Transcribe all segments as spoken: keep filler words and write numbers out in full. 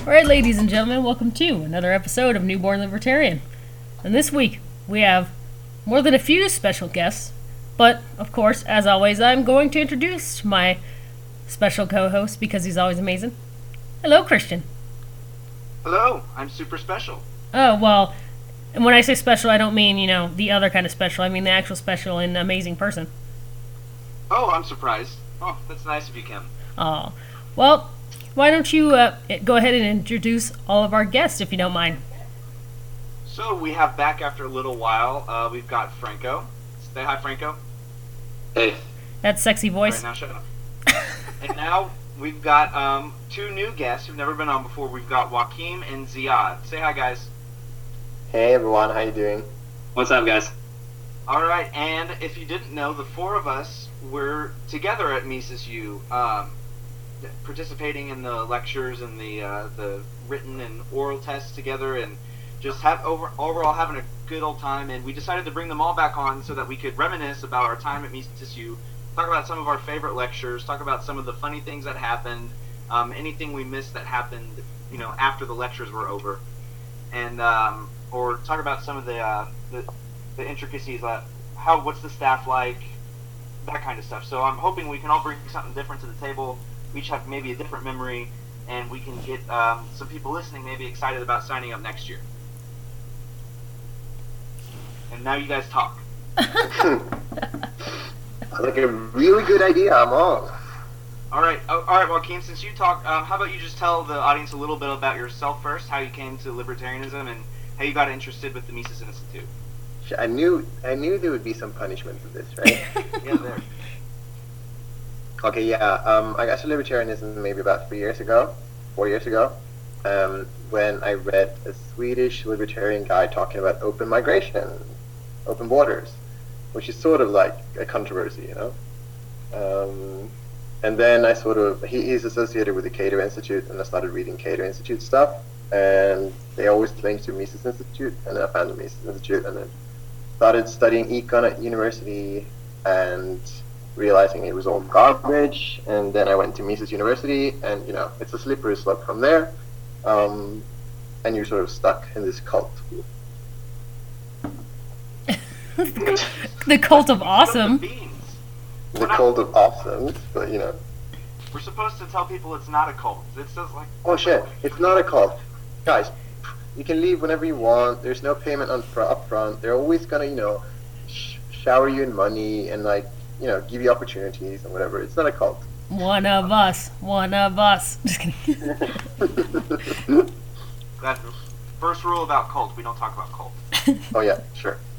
Alright, ladies and gentlemen, welcome to another episode of Newborn Libertarian. And this week, we have more than a few special guests, but, of course, as always, I'm going to introduce my special co-host because he's always amazing. Hello, Christian. Hello, I'm super special. Oh, well, and when I say special, I don't mean, you know, the other kind of special. I mean the actual special and amazing person. Oh, I'm surprised. Oh, that's nice of you, Kim. Oh, well, why don't you uh, go ahead and introduce all of our guests, if you don't mind. So we have back after a little while, uh, we've got Franco. Say hi, Franco. Hey. That sexy voice. All right, now shut up. And now we've got um, two new guests who've never been on before. We've got Joaquim and Ziad. Say hi, guys. Hey everyone, how you doing? What's up, guys? All right, and if you didn't know, the four of us were together at Mises U, um, participating in the lectures and the uh, the written and oral tests together, and just have over overall having a good old time. And we decided to bring them all back on so that we could reminisce about our time at Mises U, talk about some of our favorite lectures, talk about some of the funny things that happened, um, anything we missed that happened, you know, after the lectures were over, and um, or talk about some of the uh, the, the intricacies, like how what's the staff like, that kind of stuff. So I'm hoping we can all bring something different to the table. We each have maybe a different memory, and we can get um, some people listening maybe excited about signing up next year. And now you guys talk. Sounds like a really good idea. I'm all. All right, oh, all right, Joaquin. Since you talk, um, how about you just tell the audience a little bit about yourself first, how you came to libertarianism, and how you got interested with the Mises Institute. I knew, I knew there would be some punishment for this, right? Yeah, there. Okay, yeah. Um, I got to libertarianism maybe about three years ago, four years ago, um, when I read a Swedish libertarian guy talking about open migration, open borders, which is sort of like a controversy, you know. Um, and then I sort of he, he's associated with the Cato Institute, and I started reading Cato Institute stuff, and they always linked to Mises Institute, and then I found the Mises Institute, and then started studying econ at university, and realizing it was all garbage, and then I went to Mises University, and you know, it's a slippery slope from there, um, and you're sort of stuck in this cult. The cult of awesome. The cult of awesome, but you know. We're supposed to tell people it's not a cult. It's just like... Oh shit, it's not a cult. Guys, you can leave whenever you want, there's no payment on fr- up front, they're always gonna, you know, sh- shower you in money, and like, you know, give you opportunities and whatever. It's not a cult. One of us. One of us. Just kidding. That's the first rule about cult. We don't talk about cult. Oh yeah, sure. Yeah.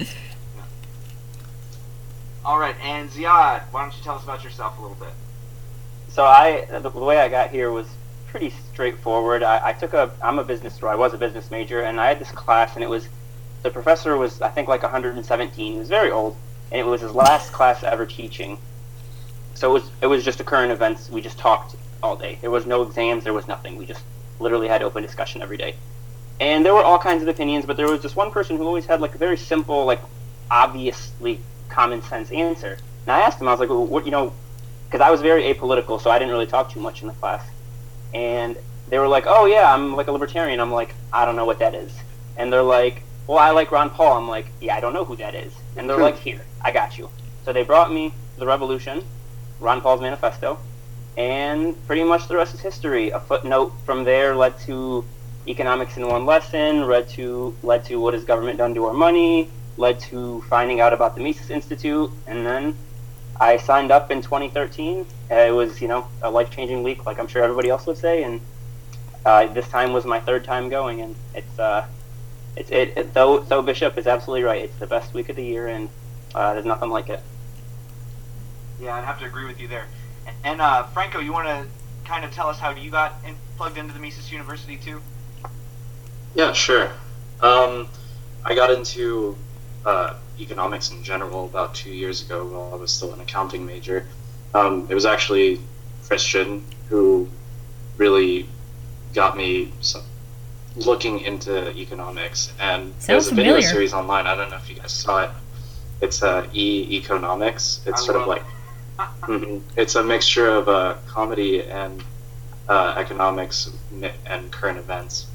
All right, and Ziad, why don't you tell us about yourself a little bit? So I, the, the way I got here was pretty straightforward. I, I took a, I'm a business, or I was a business major, and I had this class, and it was, the professor was, I think, like one hundred seventeen. He was very old, and it was his last class ever teaching. So it was, it was just a current events. We just talked all day. There was no exams. There was nothing. We just literally had open discussion every day. And there were all kinds of opinions, but there was this one person who always had like a very simple, like obviously common sense answer. And I asked him, I was like, well, what, you know, because I was very apolitical, so I didn't really talk too much in the class. And they were like, oh yeah, I'm like a libertarian. I'm like, I don't know what that is. And they're like, well, I like Ron Paul. I'm like, yeah, I don't know who that is. And they're like, here, I got you. So they brought me The Revolution, Ron Paul's manifesto, and pretty much the rest is history. A footnote from there led to Economics in One Lesson, led to led to What Has Government Done to Our Money, led to finding out about the Mises Institute, and then I signed up in twenty thirteen. Uh, it was, you know, a life-changing week, like I'm sure everybody else would say, and uh, this time was my third time going, and it's, uh, it's it, it though, though Bishop is absolutely right. It's the best week of the year, and uh, there's nothing like it. Yeah, I'd have to agree with you there. And uh, Franco, you want to kind of tell us how you got in, plugged into the Mises University too? Yeah, sure. Um, I got into uh, economics in general about two years ago while I was still an accounting major. Um, it was actually Christian who really got me some, looking into economics. And Sounds there's a familiar. video series online, I don't know if you guys saw it. It's uh, E-Economics. It's I sort of love like, mm-hmm. It's a mixture of uh, comedy and uh, economics and current events.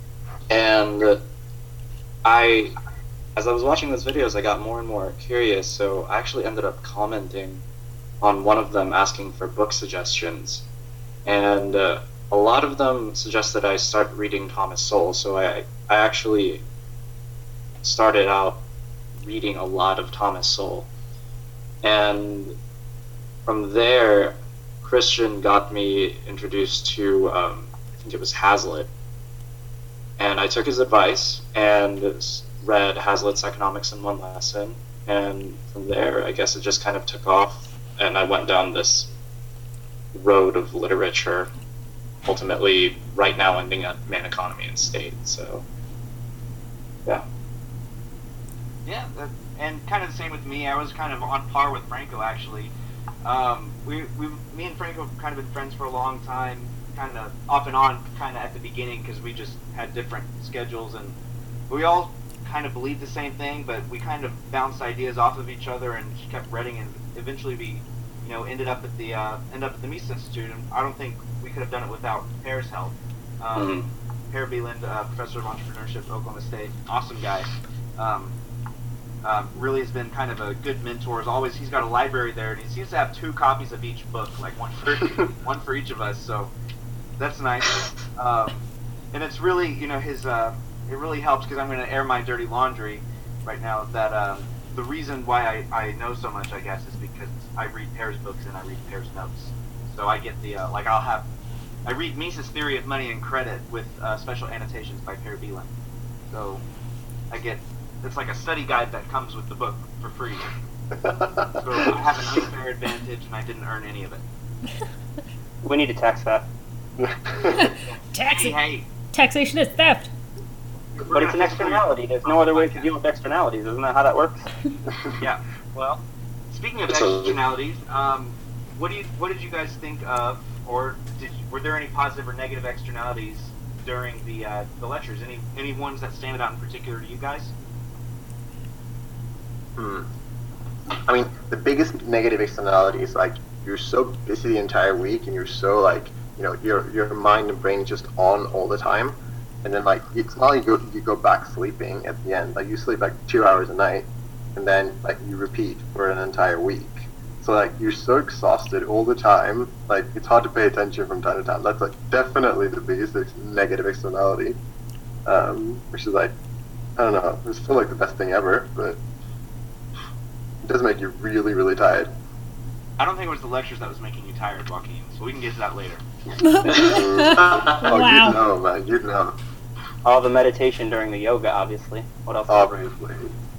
And I, as I was watching those videos, I got more and more curious, so I actually ended up commenting on one of them asking for book suggestions. And uh, a lot of them suggested I start reading Thomas Sowell, so I, I actually started out reading a lot of Thomas Sowell. And from there, Christian got me introduced to, um, I think it was Hazlitt. And I took his advice and read Hazlitt's Economics in One Lesson. And from there, I guess it just kind of took off. And I went down this road of literature, ultimately right now ending at Man, Economy, and State. So, yeah. Yeah, that, and kind of the same with me. I was kind of on par with Franco, actually. Um, we, we, me and Franco have kind of been friends for a long time, kind of off and on, kind of at the beginning, because we just had different schedules, and we all kind of believed the same thing, but we kind of bounced ideas off of each other and just kept reading, and eventually we, you know, ended up at the uh, end up at the Mises Institute, and I don't think we could have done it without Pear's help. Um, mm-hmm. Per Beland, uh, professor of entrepreneurship at Oklahoma State, awesome guy. Um, Um, really has been kind of a good mentor. As always, he's got a library there, and he seems to have two copies of each book, like one for one for each of us. So that's nice. Um, and it's really, you know, his. Uh, it really helps because I'm going to air my dirty laundry right now. That um, the reason why I, I know so much, I guess, is because I read Pear's books and I read Pear's notes. So I get the uh, like I'll have I read Mises' Theory of Money and Credit with uh, special annotations by Per Beland. So I get. It's like a study guide that comes with the book for free. So I have an unfair advantage, and I didn't earn any of it. We need to tax that. Tax Hey, hey. Taxation is theft. But it's an externality. There's no other way to deal with externalities. Isn't that how that works? Yeah. Well, speaking of It's a- externalities, um, what do you what did you guys think of, or did were there any positive or negative externalities during the uh, the lectures? Any any ones that stand out in particular to you guys? Hmm. I mean, the biggest negative externality is like you're so busy the entire week, and you're so like, you know, your your mind and brain is just on all the time, and then like it's not like you go, you go back sleeping at the end. Like you sleep like two hours a night, and then like you repeat for an entire week. So like you're so exhausted all the time. Like it's hard to pay attention from time to time. That's like definitely the biggest ex- negative externality. Um, which is like, I don't know. It's still like the best thing ever, but. It does make you really, really tired. I don't think it was the lectures that was making you tired, Joaquin. So we can get to that later. Oh, Wow. you know, man. You know. All the meditation during the yoga, obviously. What else? Obviously.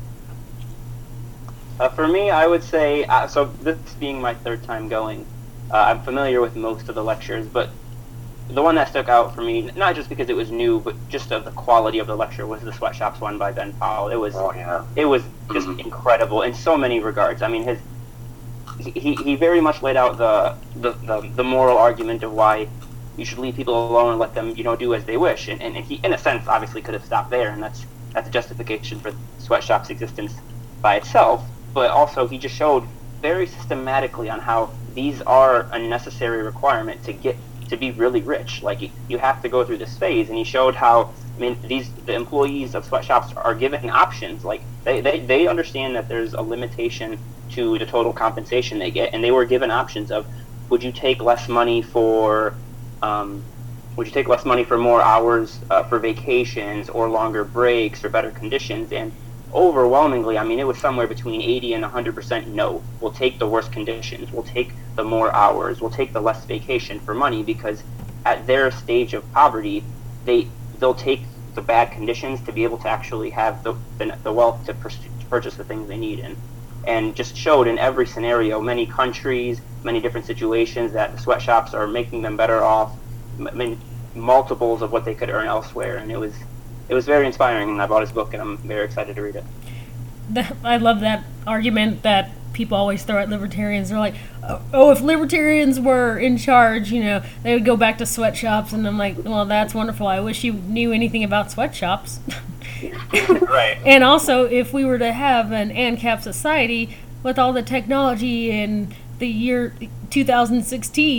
Uh, for me, I would say, uh, so this being my third time going, uh, I'm familiar with most of the lectures, but the one that stuck out for me, not just because it was new, but just of the quality of the lecture, was the Sweatshops one by Ben Powell. It was, Oh, yeah. it was just Mhm. incredible in so many regards. I mean, his he, he very much laid out the, the, the, the moral argument of why you should leave people alone and let them, you know, do as they wish. And, and he, in a sense, obviously could have stopped there, and that's that's a justification for Sweatshop's existence by itself. But also, he just showed very systematically on how these are a necessary requirement to get to be really rich. Like you, you have to go through this phase, and he showed how, I mean, these the employees of sweatshops are given options. Like they, they, they understand that there's a limitation to the total compensation they get, and they were given options of, would you take less money for, um, would you take less money for more hours uh, for vacations or longer breaks or better conditions? And overwhelmingly, I mean, it was somewhere between eighty and one hundred percent no. We'll take the worst conditions. We'll take the more hours. We'll take the less vacation for money, because at their stage of poverty, they, they'll take the bad conditions to be able to actually have the, the, the wealth to, pur- to purchase the things they need. And, and just showed in every scenario, many countries, many different situations, that the sweatshops are making them better off, I mean, multiples of what they could earn elsewhere. And it was It was very inspiring, and I bought his book, and I'm very excited to read it. That, I love that argument that people always throw at libertarians. They're like, oh, if libertarians were in charge, you know, they would go back to sweatshops. And I'm like, well, that's wonderful. I wish you knew anything about sweatshops. Right. And also, if we were to have an ANCAP society with all the technology in the year two thousand sixteen,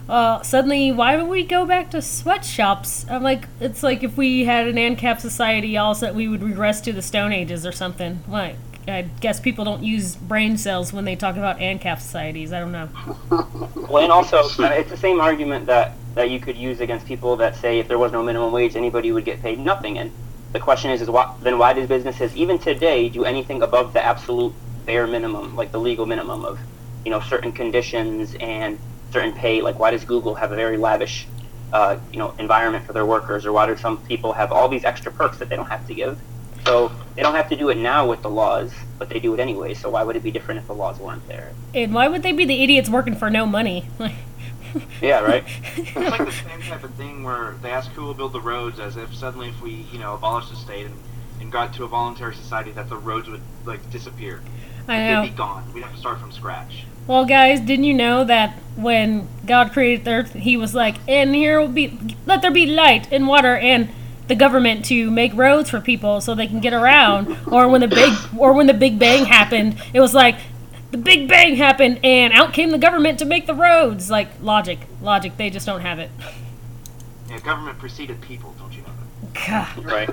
uh, suddenly, why would we go back to sweatshops? I'm like, it's like if we had an ANCAP society, all of a sudden we would regress to the Stone Ages or something. Like, I guess people don't use brain cells when they talk about ANCAP societies. I don't know. Well, and also, uh, it's the same argument that, that you could use against people that say if there was no minimum wage, anybody would get paid nothing. And the question is, is why, then why do businesses, even today, do anything above the absolute bare minimum, like the legal minimum of, you know, certain conditions and certain pay? Like, why does Google have a very lavish, uh, you know, environment for their workers, or why do some people have all these extra perks that they don't have to give? So they don't have to do it now with the laws, but they do it anyway. So why would it be different if the laws weren't there? And why would they be the idiots working for no money? Yeah, right. It's like the same type of thing where they ask who will build the roads, as if suddenly if we, you know, abolished the state and, and got to a voluntary society, that the roads would like disappear. I know. They'd be gone. We'd have to start from scratch. Well, guys, didn't you know that when God created the earth, he was like, and here will be, let there be light and water and the government to make roads for people so they can get around. Or when the big, or when the Big Bang happened, it was like, the Big Bang happened and out came the government to make the roads. Like, logic. Logic, they just don't have it. Yeah, government preceded people, don't you know that? God. Right.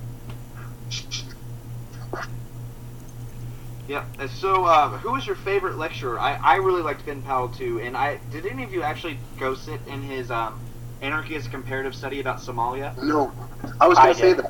Yeah. and So, uh, who was your favorite lecturer? I, I really liked Ben Powell too. And I did any of you actually go sit in his um, Anarchy as a Comparative Study about Somalia? No, I was going I to say did. that.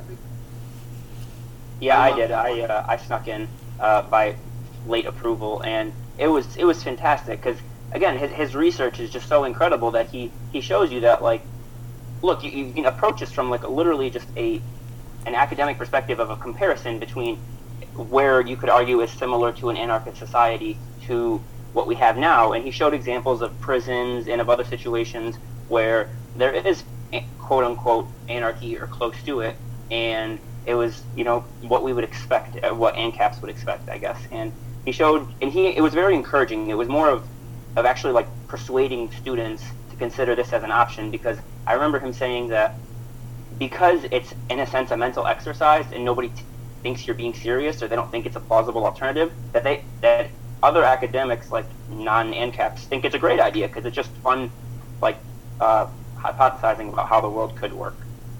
Yeah, I I love did. that. I uh, I snuck in uh, by late approval, and it was it was fantastic because again, his his research is just so incredible that he he shows you that, like, look, you, you can approach this from like a, literally just a an academic perspective of a comparison between where you could argue is similar to an anarchist society to what we have now, and he showed examples of prisons and of other situations where there is quote unquote anarchy or close to it, and it was, you know, what we would expect, uh, what ANCAPs would expect, I guess. And he showed, and he it was very encouraging. It was more of of actually like persuading students to consider this as an option, because I remember him saying that because it's in a sense a mental exercise and nobody t- thinks you're being serious, or they don't think it's a plausible alternative, that they that other academics like non-ANCAPs think it's a great idea because it's just fun, like uh, hypothesizing about how the world could work.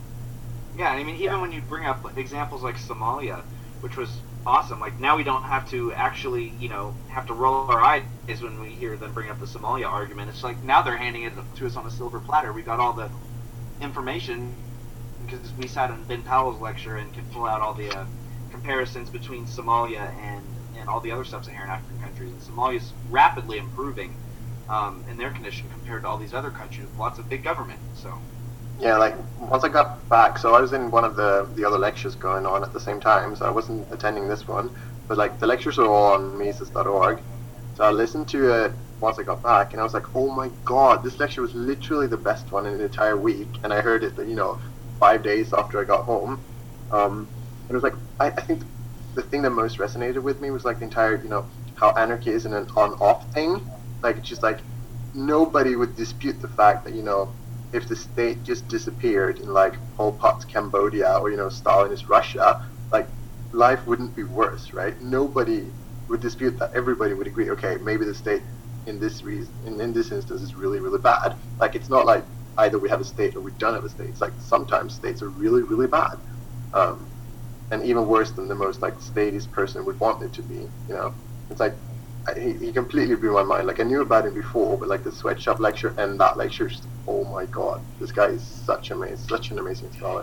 Yeah, I mean, even Yeah. when you bring up examples like Somalia, which was awesome, like now we don't have to actually, you know, have to roll our eyes when we hear them bring up the Somalia argument. It's like now they're handing it to us on a silver platter. We got all the information because we sat in Ben Powell's lecture and could pull out all the uh, comparisons between Somalia and, and all the other sub-Saharan African countries. And Somalia's rapidly improving um, in their condition compared to all these other countries with lots of big government. So. Yeah, like once I got back, so I was in one of the the other lectures going on at the same time, so I wasn't attending this one, but like the lectures are all on Mises dot org. So I listened to it once I got back, and I was like, oh my god, this lecture was literally the best one in the entire week, and I heard it, you know, five days after I got home. Um, and it was like, I, I think the thing that most resonated with me was like the entire, you know, how anarchy isn't an on-off thing. Like, it's just like, nobody would dispute the fact that, you know, if the state just disappeared in like Pol Pot's Cambodia or, you know, Stalinist Russia, like life wouldn't be worse, right? Nobody would dispute that. Everybody would agree, okay, maybe the state in this reason, in, in this instance is really, really bad. Like, it's not like either we have a state or we don't have a state. It's like sometimes states are really, really bad. Um, and even worse than the most like statist person would want it to be, you know? It's like, I, he, he completely blew my mind. Like, I knew about him before, but like the sweatshop lecture and that lecture, just, oh my god, this guy is such amazing, such an amazing scholar.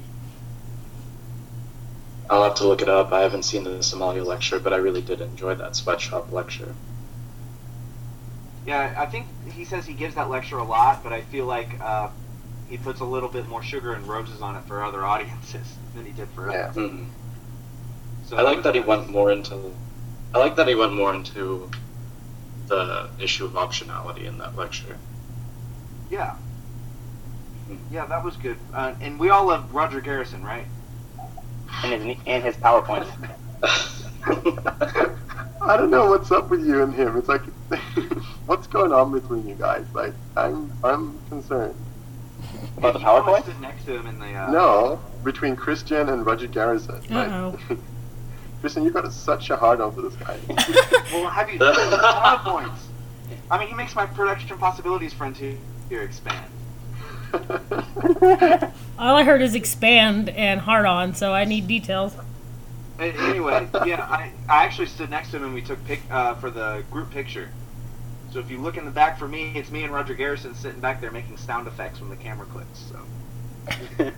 I'll have to look it up. I haven't seen the Somalia lecture, but I really did enjoy that sweatshop lecture. Yeah, I think he says he gives that lecture a lot, but I feel like uh, he puts a little bit more sugar and roses on it for other audiences than he did for us. Yeah. Mm-hmm. So I like was that he nice. went more into. I like that he went more into the issue of optionality in that lecture. Yeah. Yeah, that was good. Uh, and we all love Roger Garrison, right? And his and his PowerPoints. I don't know what's up with you and him. It's like, what's going on between you guys? Like, I'm I'm concerned. About the You know, I PowerPoint? stood next to him in the. Uh, No, between Christian and Roger Garrison. Like, Uh-oh. Christian, you got such a hard on for this guy. Well, have you seen the PowerPoints? I mean, he makes my production possibilities friend too. Here, expand. All I heard is expand and hard on, so I need details. Anyway, yeah, I, I actually stood next to him and we took pic uh, for the group picture. So if you look in the back for me, it's me and Roger Garrison sitting back there making sound effects when the camera clicks. So,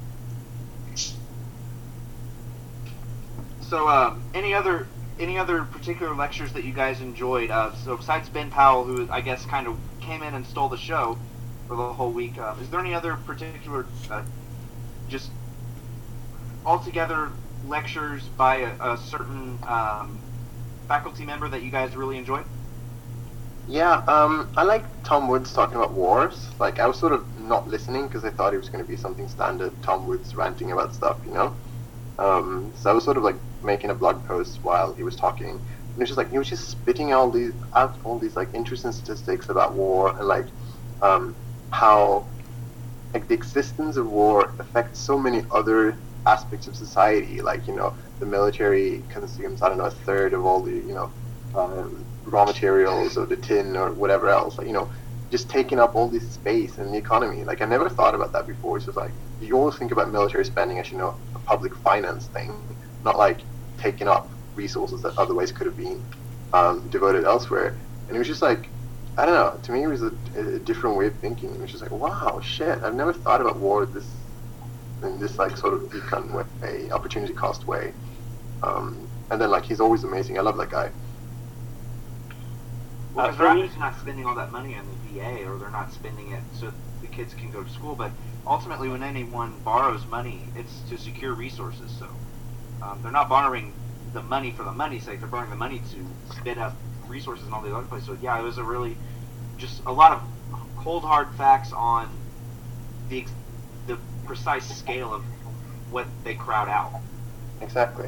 so um, any other any other particular lectures that you guys enjoyed? Uh, so besides Ben Powell, who I guess kind of came in and stole the show for the whole week, uh, is there any other particular uh, just altogether lectures by a, a certain um, faculty member that you guys really enjoyed? Yeah, um, I like Tom Woods talking about wars. Like, I was sort of not listening because I thought it was going to be something standard, Tom Woods ranting about stuff, you know? Um, so I was sort of like making a blog post while he was talking. And it was just like, he was just spitting all these out all these like interesting statistics about war and like um, how like the existence of war affects so many other aspects of society. Like, you know, the military consumes, I don't know, a third of all the, you know, um, raw materials or the tin or whatever else, like, you know, just taking up all this space in the economy. Like, I never thought about that before. It's just like, you always think about military spending as, you know, a public finance thing, not like taking up resources that otherwise could have been um, devoted elsewhere. And it was just like, I don't know, to me it was a, a different way of thinking. It was just like, wow, shit, I've never thought about war this in this like sort of econ way, opportunity cost way. Um, and then like, he's always amazing. I love that guy. Well, Uh, because for they're me- obviously not spending all that money on the V A, or they're not spending it so the kids can go to school. But ultimately, when anyone borrows money, it's to secure resources. So um, they're not borrowing the money for the money's sake. They're borrowing the money to spin up resources in all these other places. So yeah, it was a really just a lot of cold hard facts on the ex- the precise scale of what they crowd out. Exactly.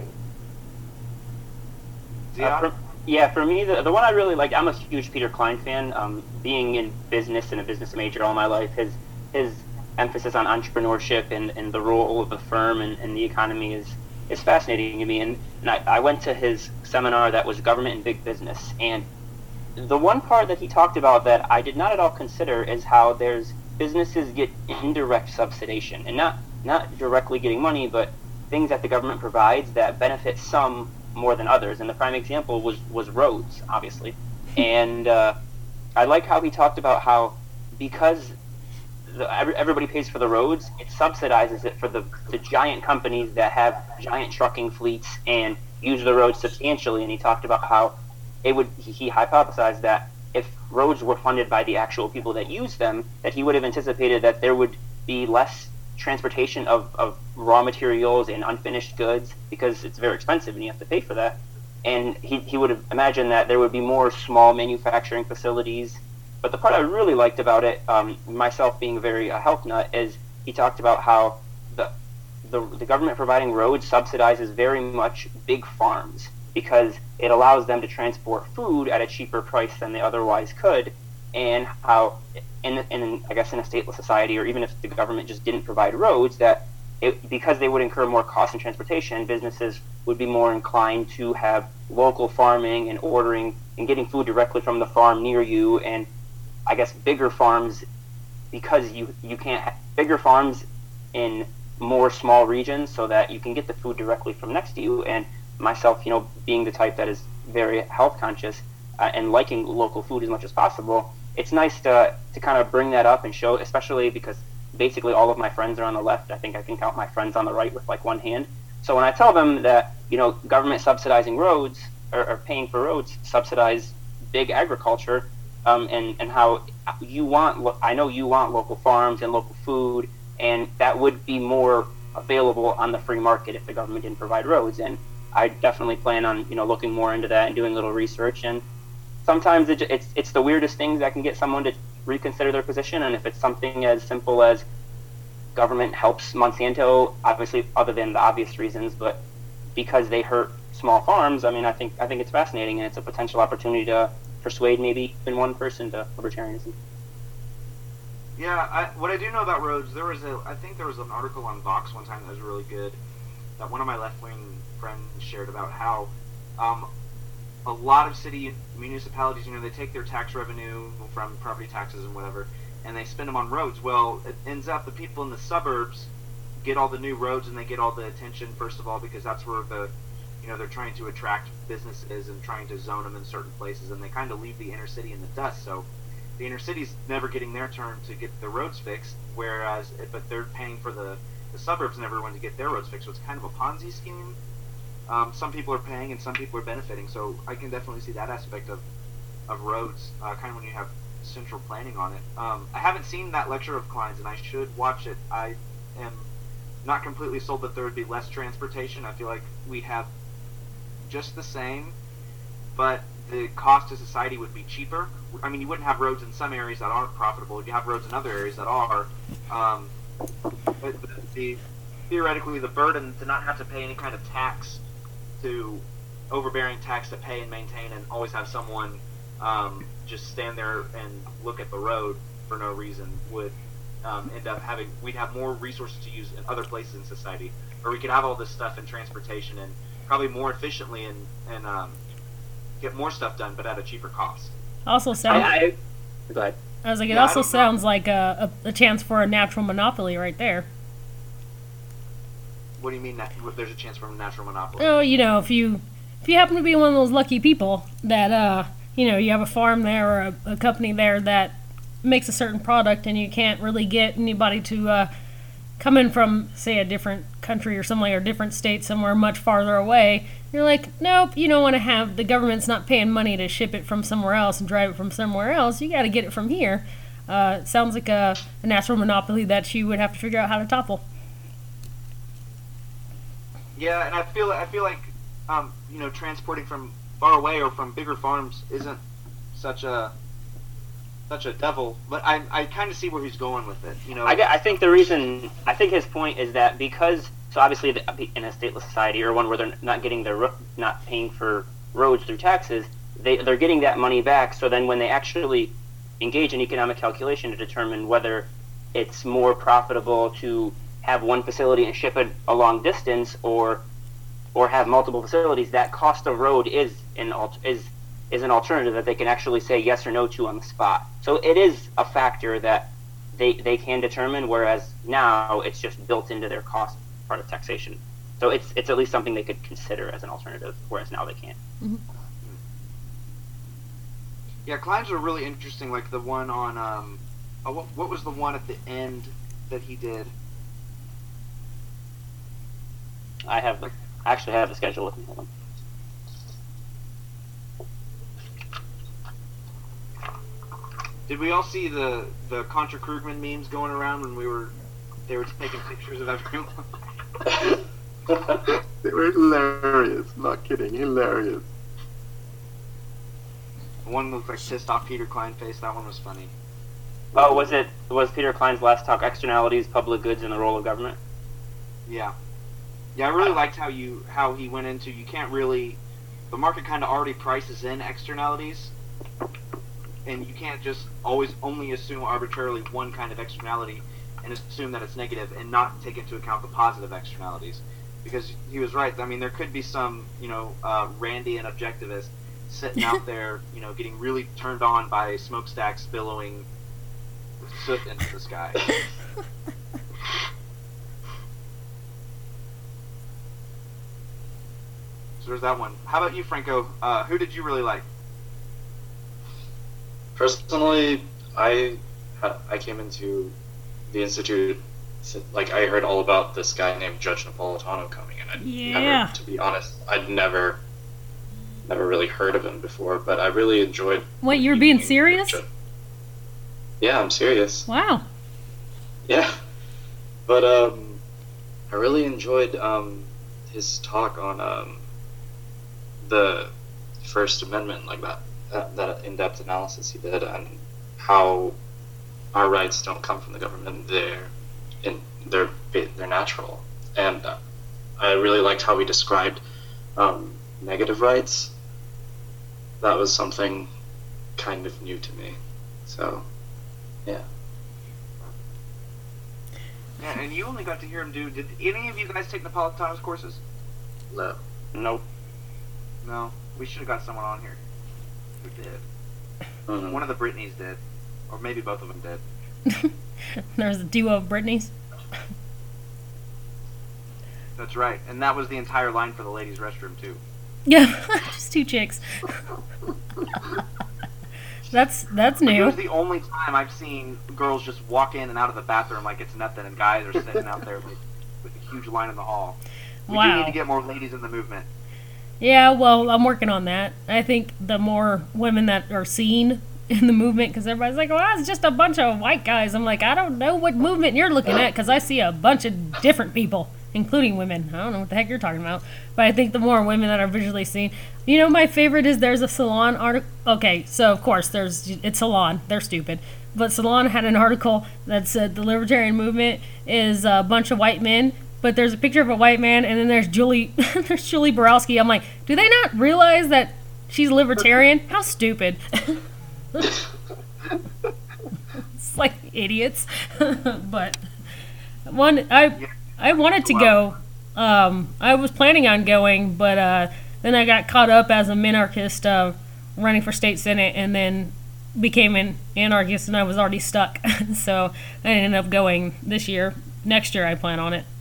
Uh, Ziad? for, yeah, for me, the, the one I really like, I'm a huge Peter Klein fan. Um, being in business and a business major all my life, his his emphasis on entrepreneurship and, and the role of the firm and, and the economy is, is fascinating to me. And, and I, I went to his seminar that was Government and Big Business. And the one part that he talked about that I did not at all consider is how there's businesses get indirect subsidization. And not, not directly getting money, but things that the government provides that benefit some more than others, and the prime example was was roads, obviously. And uh, I like how he talked about how because the, every, everybody pays for the roads, it subsidizes it for the, the giant companies that have giant trucking fleets and use the roads substantially. And he talked about how it would. He, he hypothesized that if roads were funded by the actual people that use them, that he would have anticipated that there would be less transportation of, of raw materials and unfinished goods because it's very expensive and you have to pay for that. And he, he would have imagined that there would be more small manufacturing facilities. But the part I really liked about it, um, myself being very a health nut, is he talked about how the, the the government providing roads subsidizes very much big farms because it allows them to transport food at a cheaper price than they otherwise could, and how in, in I guess in a stateless society, or even if the government just didn't provide roads, that it, because they would incur more cost in transportation, businesses would be more inclined to have local farming and ordering and getting food directly from the farm near you. And I guess bigger farms, because you you can't ha- bigger farms in more small regions, so that you can get the food directly from next to you. And myself, you know, being the type that is very health conscious uh, and liking local food as much as possible, it's nice to to kind of bring that up and show, especially because basically all of my friends are on the left. I think I can count my friends on the right with like one hand. So when I tell them that, you know, government subsidizing roads or, or paying for roads subsidize big agriculture, um, and and how you want, I know you want local farms and local food, and that would be more available on the free market if the government didn't provide roads. And I definitely plan on, you know, looking more into that and doing a little research. And sometimes it, it's it's the weirdest things that can get someone to reconsider their position. And if it's something as simple as government helps Monsanto, obviously other than the obvious reasons, but because they hurt small farms, I mean, I think I think it's fascinating, and it's a potential opportunity to persuade maybe even one person to libertarianism. Yeah, I, what I do know about roads, there was a, I think there was an article on Vox one time that was really good, that one of my left-wing friends shared about how um, a lot of city municipalities, you know, they take their tax revenue from property taxes and whatever, and they spend them on roads. Well, it ends up the people in the suburbs get all the new roads and they get all the attention, first of all, because that's where the, you know, they're trying to attract businesses and trying to zone them in certain places, and they kind of leave the inner city in the dust. So the inner city's never getting their turn to get the roads fixed, whereas, but they're paying for the, the suburbs and everyone to get their roads fixed. So it's kind of a Ponzi scheme. Um, some people are paying and some people are benefiting. So I can definitely see that aspect of, of roads, uh, kind of when you have central planning on it. Um, I haven't seen that lecture of Klein's, and I should watch it. I am not completely sold that there would be less transportation. I feel like we'd have just the same, but the cost to society would be cheaper. I mean, you wouldn't have roads in some areas that aren't profitable. You have roads in other areas that are. Um, but the, theoretically, the burden to not have to pay any kind of tax, to overbearing tax to pay and maintain, and always have someone um, just stand there and look at the road for no reason, would um, end up having, we'd have more resources to use in other places in society, or we could have all this stuff in transportation and probably more efficiently and, and um, get more stuff done, but at a cheaper cost. Also sounds. I, I, go ahead. I was like, it Yeah, I also don't know. sounds like a, a, a chance for a natural monopoly right there. What do you mean that there's a chance for a natural monopoly? Oh, you know, if you if you happen to be one of those lucky people that uh, you know, you have a farm there or a, a company there that makes a certain product, and you can't really get anybody to uh, come in from, say, a different country or somewhere, or a different state somewhere much farther away. You're like, nope, you don't want to have, the government's not paying money to ship it from somewhere else and drive it from somewhere else. You got to get it from here. Uh, it sounds like a, a natural monopoly that you would have to figure out how to topple. Yeah, and I feel I feel like um, you know, transporting from far away or from bigger farms isn't such a such a devil. But I I kind of see where he's going with it. You know, I, get- I think the reason, I think his point is that because, so obviously the, in a stateless society, or one where they're not getting their, ro- not paying for roads through taxes, they, they're getting that money back. So then when they actually engage in economic calculation to determine whether it's more profitable to have one facility and ship it a long distance, or or have multiple facilities, that cost of road is an al- is is an alternative that they can actually say yes or no to on the spot. So it is a factor that they they can determine, whereas now it's just built into their cost part of taxation. So it's it's at least something they could consider as an alternative, whereas now they can't. yeah, Klein's are really interesting. Like the one on um, oh, what what was the one at the end that he did? I have I actually have the schedule with me. Hold on. Did we all see the the Contra Krugman memes going around when we were they were taking pictures of everyone? They were hilarious. Not kidding, hilarious. One looked like pissed off Peter Klein face. That one was funny. Oh, was it was Peter Klein's last talk externalities, public goods, and the role of government? Yeah, yeah. I really liked how you how he went into, you can't really, the market kind of already prices in externalities, and you can't just always only assume arbitrarily one kind of externality and assume that it's negative and not take into account the positive externalities, because he was right. I mean, there could be some, you know, uh, Randian objectivist sitting out there, you know, getting really turned on by smokestacks billowing soot into the sky. So there's that one. How about you, Franco? Uh, who did you really like? Personally, I ha- I came into the institute, s- like I heard all about this guy named Judge Napolitano coming, and I'd Yeah. never, to be honest, I'd never, never really heard of him before. But I really enjoyed. Wait, the you're being evening with serious? Judge- Yeah, I'm serious. Wow. Yeah, but um, I really enjoyed um his talk on um the First Amendment, like that that, that in-depth analysis he did, and how our rights don't come from the government; they're in they're they're natural. And uh, I really liked how he described um, negative rights. That was something kind of new to me. So, yeah. Yeah, and you only got to hear him do. Did any of you guys take Napolitano's courses? No. Nope. No. We should have got someone on here who did. Mhm. One of the Britneys did, or maybe both of them did. There's a duo of Britneys. That's right, and that was the entire line for the ladies' restroom too. Yeah, just two chicks. That's that's It new. was the only time I've seen girls just walk in and out of the bathroom like it's nothing, and guys are sitting out there with, with a huge line in the hall. We do Wow. need to get more ladies in the movement. Yeah, well, I'm working on that. I think the more women that are seen in the movement, because everybody's like, well, it's just a bunch of white guys. I'm like, I don't know what movement you're looking at, because I see a bunch of different people, including women. I don't know what the heck you're talking about. But I think the more women that are visually seen. You know, my favorite is there's a Salon article. Okay, so of course, there's it's Salon. They're stupid. But Salon had an article that said the libertarian movement is a bunch of white men. But there's a picture of a white man, and then there's Julie, there's Julie Borowski. I'm like, do they not realize that she's libertarian? How stupid! It's like idiots. But one, I, I wanted to go. Um, I was planning on going, but uh, then I got caught up as a minarchist uh, running for state senate, and then became an anarchist, and I was already stuck. So I ended up going this year. Next year, I plan on it.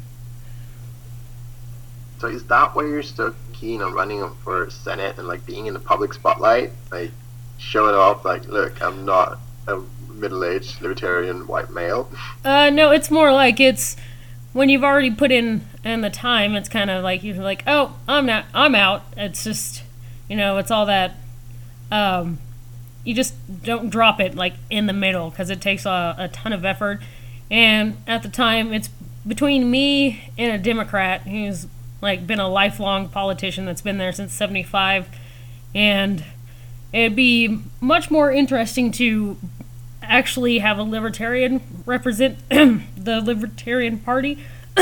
So is that why you're so keen on running for Senate and like being in the public spotlight, like showing off, like, look, I'm not a middle-aged libertarian white male? Uh, no, it's more like it's when you've already put in in the time. It's kind of like you're like, oh, I'm not, I'm out. It's just, you know, it's all that. Um, you just don't drop it like in the middle because it takes a, a ton of effort. And at the time, it's between me and a Democrat who's like been a lifelong politician that's been there since seventy-five, and it'd be much more interesting to actually have a libertarian represent the Libertarian Party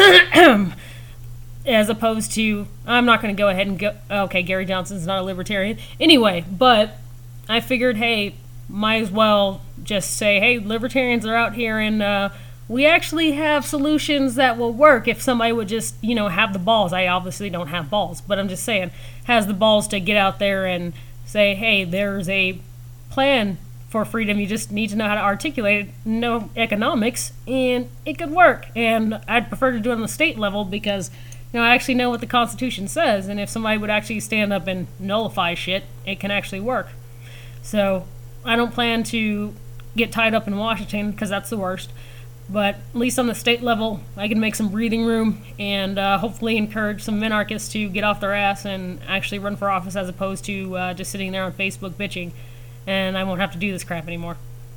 as opposed to, I'm not going to go ahead and go, okay, Gary Johnson's not a libertarian anyway, but I figured, hey, might as well just say, hey, libertarians are out here, and uh, we actually have solutions that will work if somebody would just, you know, have the balls. I obviously don't have balls, but I'm just saying, has the balls to get out there and say, hey, there's a plan for freedom. You just need to know how to articulate it, know economics, and it could work. And I'd prefer to do it on the state level because, you know, I actually know what the Constitution says, and if somebody would actually stand up and nullify shit, it can actually work. So I don't plan to get tied up in Washington because that's the worst. But at least on the state level, I can make some breathing room and uh, hopefully encourage some minarchists to get off their ass and actually run for office as opposed to uh, just sitting there on Facebook bitching. And I won't have to do this crap anymore.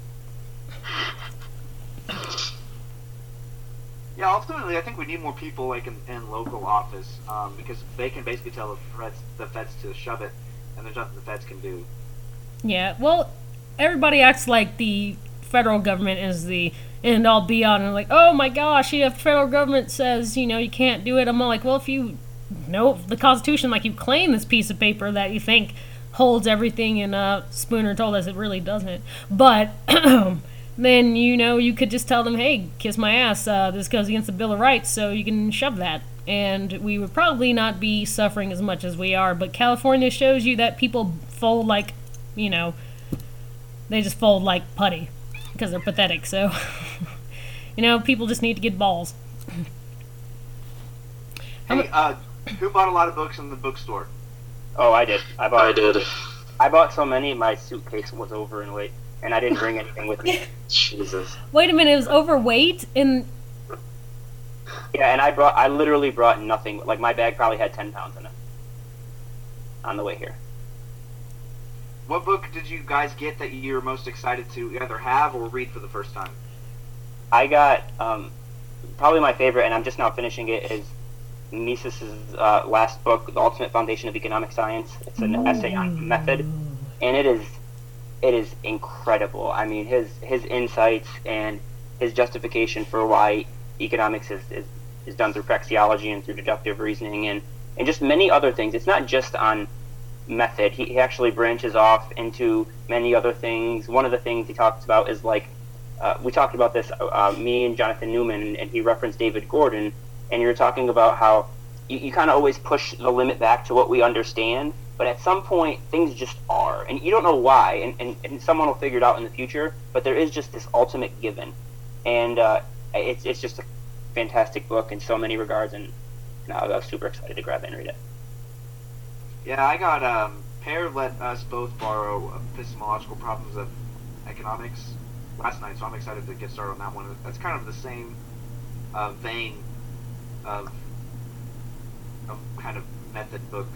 Yeah, ultimately, I think we need more people like in, in local office um, because they can basically tell the feds, the feds to shove it, and there's nothing the feds can do. Yeah, well, everybody acts like the federal government is the end all be all, and like, oh my gosh, yeah, the federal government says, you know, you can't do it. I'm all like, well, if you know the Constitution, like you claim this piece of paper that you think holds everything, and uh, Spooner told us it really doesn't. But then, you know, you could just tell them, hey, kiss my ass, uh, this goes against the Bill of Rights, so you can shove that. And we would probably not be suffering as much as we are. But California shows you that people fold like, you know, they just fold like putty because they're pathetic. So, you know, people just need to get balls. Hey, uh, who bought a lot of books in the bookstore? Oh, I did. I bought. I did. I bought so many, my suitcase was over in weight, and I didn't bring anything with me. Jesus. Wait a minute, it was overweight and Yeah, and I brought. I literally brought nothing. Like my bag probably had ten pounds in it. On the way here. What book did you guys get that you were most excited to either have or read for the first time? I got um, probably my favorite, and I'm just now finishing it. Is Mises' uh, last book, The Ultimate Foundation of Economic Science. It's an Ooh. essay on method, and it is it is incredible. I mean, his his insights and his justification for why economics is, is, is done through praxeology and through deductive reasoning and, and just many other things. It's not just on method. He, he actually branches off into many other things. One of the things he talks about is like, uh, we talked about this, uh, me and Jonathan Newman, and, and he referenced David Gordon, and you were talking about how you, you kind of always push the limit back to what we understand, but at some point things just are, and you don't know why, and, and, and someone will figure it out in the future, but there is just this ultimate given. and uh, it's it's just a fantastic book in so many regards, and, and I was super excited to grab it and read it. Yeah, I got um, Pear let us both borrow Epistemological Problems of Economics last night, so I'm excited to get started on that one. That's kind of the same uh, vein of, of kind of method book,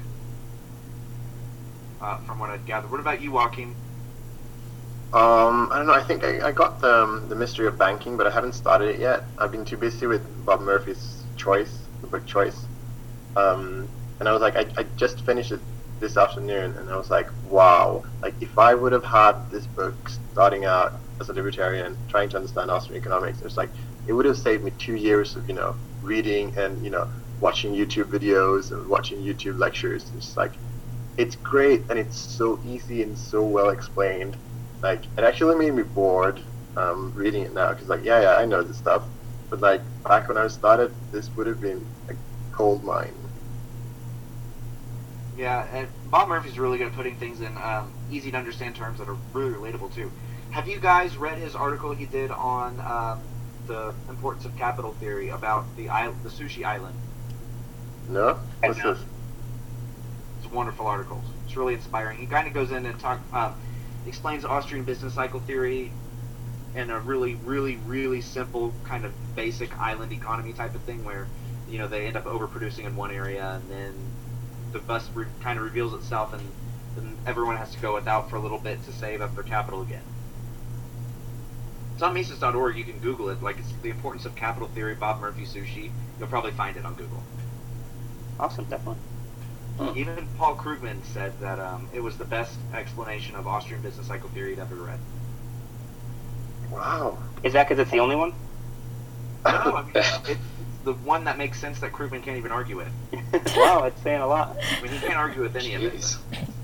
uh, from what I'd gathered. What about you, Joaquin? Um, I don't know. I think I, I got the um, the Mystery of Banking, but I haven't started it yet. I've been too busy with Bob Murphy's Choice, the book Choice. Um, and I was like, I, I just finished it this afternoon, and I was like, wow. Like, if I would have had this book starting out as a libertarian, trying to understand Austrian economics, it's like, it would have saved me two years of, you know, reading and, you know, watching YouTube videos and watching YouTube lectures. It's just like, it's great, and it's so easy and so well explained. Like, it actually made me bored um, reading it now, because, like, yeah, yeah, I know this stuff. But, like, back when I started, this would have been a gold mine. Yeah, and Bob Murphy's really good at putting things in um, easy to understand terms that are really relatable too. Have you guys read his article he did on um, the importance of capital theory about the isle, the sushi island? No? What's No. this? It's a wonderful article. It's really inspiring. He kind of goes in and talk, um, explains Austrian business cycle theory in a really, really, really simple kind of basic island economy type of thing, where, you know, they end up overproducing in one area, and then the bust re- kind of reveals itself, and then everyone has to go without for a little bit to save up their capital again. It's on Mises dot org. You can Google it. Like, it's the importance of capital theory, Bob Murphy sushi. You'll probably find it on Google. Awesome, definitely. Even Paul Krugman said that um, it was the best explanation of Austrian business cycle theory he'd ever read. Wow. Is that because it's the only one? No, I mean, it's, it's the one that makes sense that Krugman can't even argue with. Wow, it's saying a lot. I mean, he can't argue with any of it. Jeez.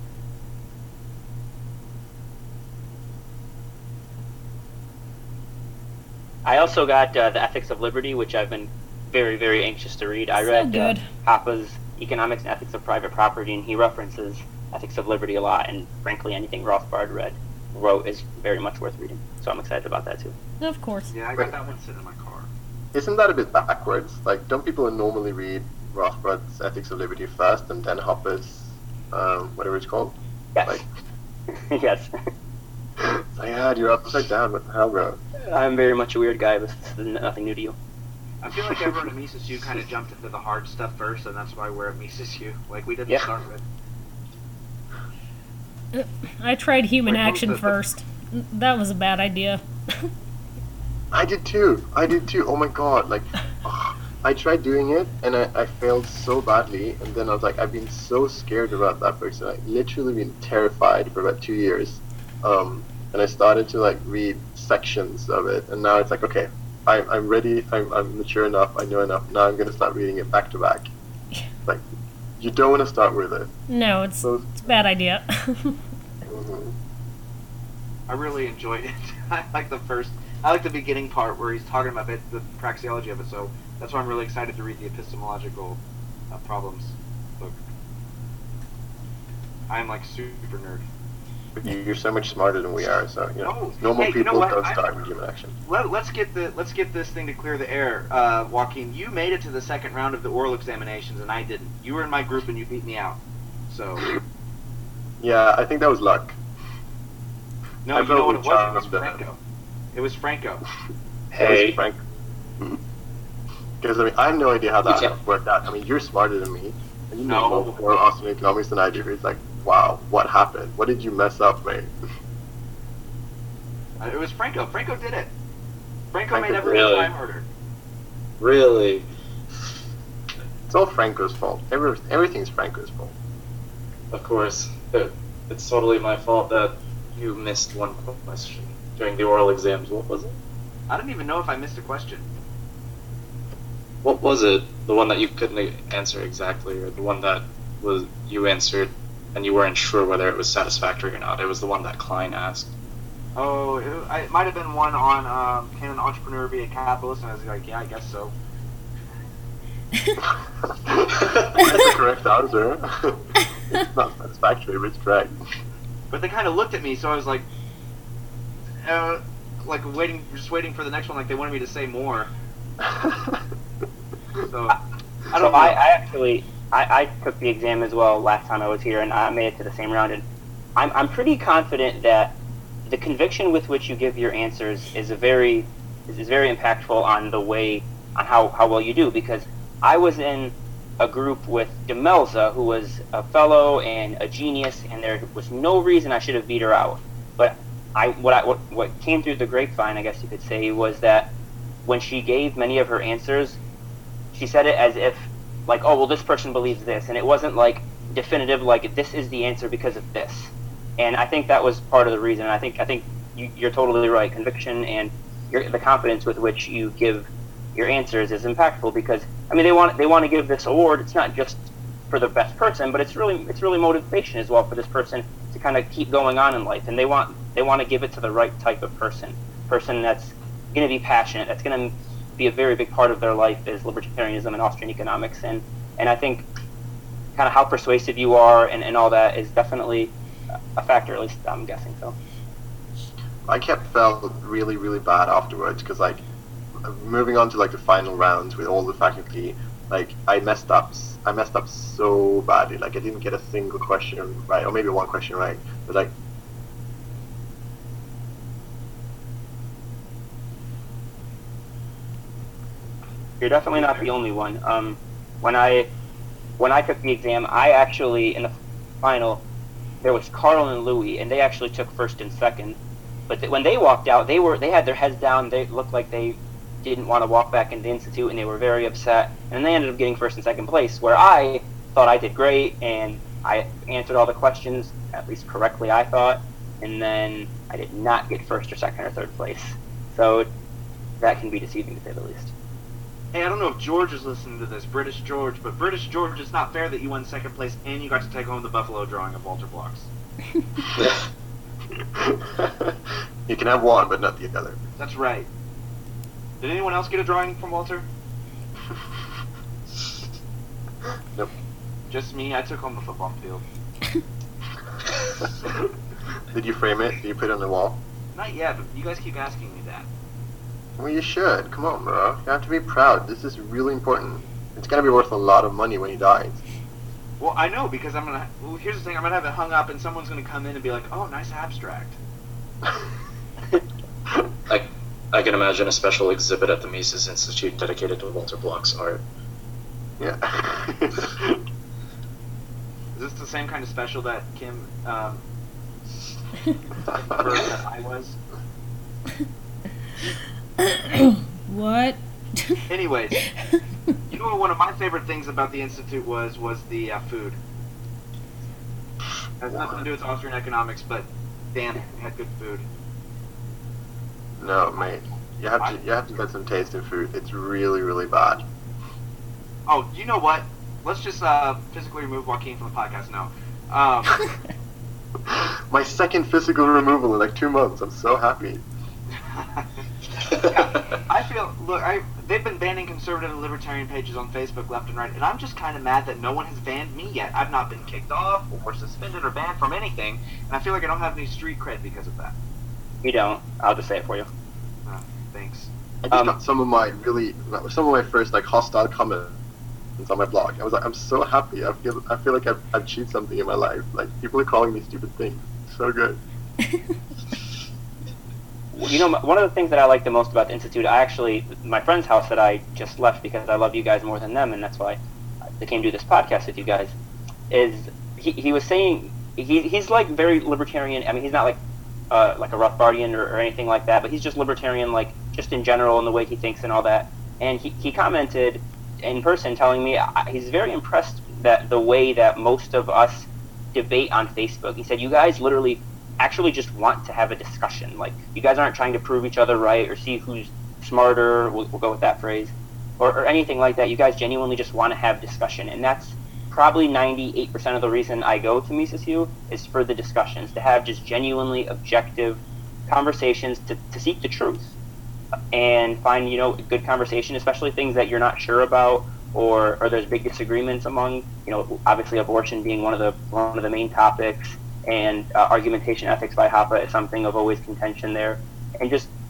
I also got uh, The Ethics of Liberty, which I've been very, very anxious to read. I So read good. Uh, Hoppe's Economics and Ethics of Private Property, and he references Ethics of Liberty a lot, and frankly, anything Rothbard read wrote is very much worth reading. So I'm excited about that, too. Of course. Yeah, I got that one sitting in my car. Isn't that a bit backwards? Like, don't people normally read Rothbard's Ethics of Liberty first, and then Hoppe's, um, whatever it's called? Yes. Like, Yes. like, yeah, you're upside down. What the hell, bro? I'm very much a weird guy, but this is nothing new to you. I feel like everyone at Mises U kind of jumped into the hard stuff first, and that's why we're at Mises U. Like, we didn't Yeah. start with. I tried human Wait, what was action the- first. That was a bad idea. I did too. I did too. Oh my god. Like, oh, I tried doing it, and I, I failed so badly, and then I was like, I've been so scared about that book, so I literally been terrified for about two years. Um, and I started to, like, read sections of it, and now it's like, okay, I'm, I'm ready, I'm, I'm mature enough, I know enough, now I'm going to start reading it back to back. Like, you don't want to start with it. No, it's, So, it's a bad idea. mhm. I really enjoyed it. I like the first. I like the beginning part where he's talking about it, the praxeology of it. So that's why I'm really excited to read the epistemological uh, problems book. I'm like super nerd. But you- You're so much smarter than we are, so, you know, Oh, normal hey, you know people what? don't I- start with human action. Let, let's get the let's get this thing to clear the air. Uh, Joaquin, you made it to the second round of the oral examinations, and I didn't. You were in my group, and you beat me out. So Yeah, I think that was luck. no, I you know what it voted was? It was John, but- Franco. It was Franco. Hey. Frank. Because I mean, I have no idea how that You can't- worked out. I mean, you're smarter than me, and you No. know more Austrian economics than I do. It's like, wow, what happened? What did you mess up, mate? Uh, it was Franco. Franco did it. Franco Franco made everyone really? try harder. Really? It's all Franco's fault. Every, everything's Franco's fault. Of course. It, it's totally my fault that you missed one question during the oral exams. What was it? I don't even know if I missed a question. What was it? The one that you couldn't answer exactly, or the one that was you answered and you weren't sure whether it was satisfactory or not? It was the one that Klein asked. Oh, it, I- it might have been one on um, can an entrepreneur be a capitalist? And I was like, yeah, I guess so. That's the correct answer. It's not satisfactory, but it's correct. But they kind of looked at me, so I was like, uh, like waiting, just waiting for the next one. Like they wanted me to say more. So I don't so know. I, I actually I, I took the exam as well last time I was here, and I made it to the same round. And I'm I'm pretty confident that the conviction with which you give your answers is a very is very impactful on the way on how, how well you do. Because I was in a group with Demelza, who was a fellow and a genius, and there was no reason I should have beat her out. But I what I what, what came through the grapevine, I guess you could say, was that when she gave many of her answers, she said it as if, like, oh, well, this person believes this, and it wasn't, like, definitive, like, this is the answer because of this. And I think that was part of the reason. I think I think you, you're totally right. Conviction and your, the confidence with which you give your answers is impactful, because, I mean, they want they want to give this award. It's not just for the best person, but it's really it's really motivation as well for this person to kind of keep going on in life. And they want they want to give it to the right type of person, person that's going to be passionate, that's going to be a very big part of their life is libertarianism and Austrian economics. And, and I think kind of how persuasive you are and, and all that is definitely a factor, at least I'm guessing so. I kept felt really, really bad afterwards because, like, moving on to like the final rounds with all the faculty, like I messed up. I messed up so badly. Like I didn't get a single question right, or maybe one question right. But like, you're definitely not the only one. Um, when I when I took the exam, I actually in the final there was Carl and Louis, and they actually took first and second. But th- when they walked out, they were they had their heads down. They looked like they didn't want to walk back into the institute, and they were very upset. And they ended up getting first and second place, where I thought I did great, and I answered all the questions, at least correctly, I thought. And then I did not get first or second or third place. So that can be deceiving, to say the least. Hey, I don't know if George is listening to this, British George, but British George, it's not fair that you won second place and you got to take home the Buffalo drawing of Walter Blocks. You can have one, but not the other. That's right. Did anyone else get a drawing from Walter? Nope. Just me. I took home the football field. Did you frame it? Did you put it on the wall? Not yet, but you guys keep asking me that. Well, you should. Come on, bro. You have to be proud. This is really important. It's gonna be worth a lot of money when he dies. Well, I know, because I'm gonna. Well, here's the thing. I'm gonna have it hung up, and someone's gonna come in and be like, "Oh, nice abstract." I, I can imagine a special exhibit at the Mises Institute dedicated to Walter Block's art. Yeah. Is this the same kind of special that Kim um, preferred that I was? What? Anyways, you know what one of my favorite things about the Institute was was the uh, food. It has nothing to do with Austrian economics, but damn, we had good food. No, mate. You have to. You have to get some taste in food. It's really, really bad. Oh, you know what? Let's just uh, physically remove Joaquin from the podcast now. Um, My second physical removal in like two months. I'm so happy. Yeah, I feel, look, I they've been banning conservative and libertarian pages on Facebook left and right, and I'm just kind of mad that no one has banned me yet. I've not been kicked off or suspended or banned from anything, and I feel like I don't have any street cred because of that. You don't. I'll just say it for you. Uh, thanks. I just Um, got some of my really, some of my first like hostile comments on my blog. I was like, I'm so happy. I feel, I feel like I've, I've achieved something in my life. Like people are calling me stupid things. So good. You know, one of the things that I like the most about the Institute, I actually, my friend's house that I just left because I love you guys more than them, and that's why they came to do this podcast with you guys, is he, he was saying, he he's like very libertarian. I mean, he's not like uh, like a Rothbardian or, or anything like that, but he's just libertarian, like just in general and the way he thinks and all that. And he, he commented in person telling me uh, he's very impressed that the way that most of us debate on Facebook. He said, you guys literally actually just want to have a discussion. Like, you guys aren't trying to prove each other right or see who's smarter, we'll, we'll go with that phrase, or, or anything like that. You guys genuinely just want to have discussion, and that's probably ninety-eight percent of the reason I go to Mises U is for the discussions, to have just genuinely objective conversations, to, to seek the truth and find, you know, good conversation, especially things that you're not sure about, or, or there's big disagreements among, you know, obviously abortion being one of the one of the main topics, and uh, argumentation ethics by Hoppe is something of always contention there. And just